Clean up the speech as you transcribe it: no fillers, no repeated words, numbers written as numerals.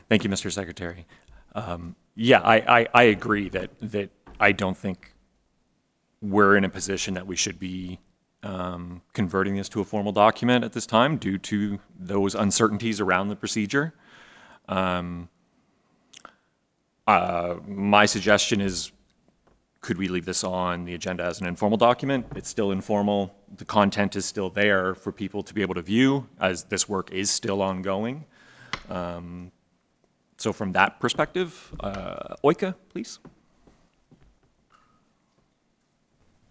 Thank you, Mr. Secretary. Yeah, I agree that I don't think we're in a position that we should be converting this to a formal document at this time due to those uncertainties around the procedure. My suggestion is, could we leave this on the agenda as an informal document? It's still informal. The content is still there for people to be able to view as this work is still ongoing. So from that perspective, Oika, please.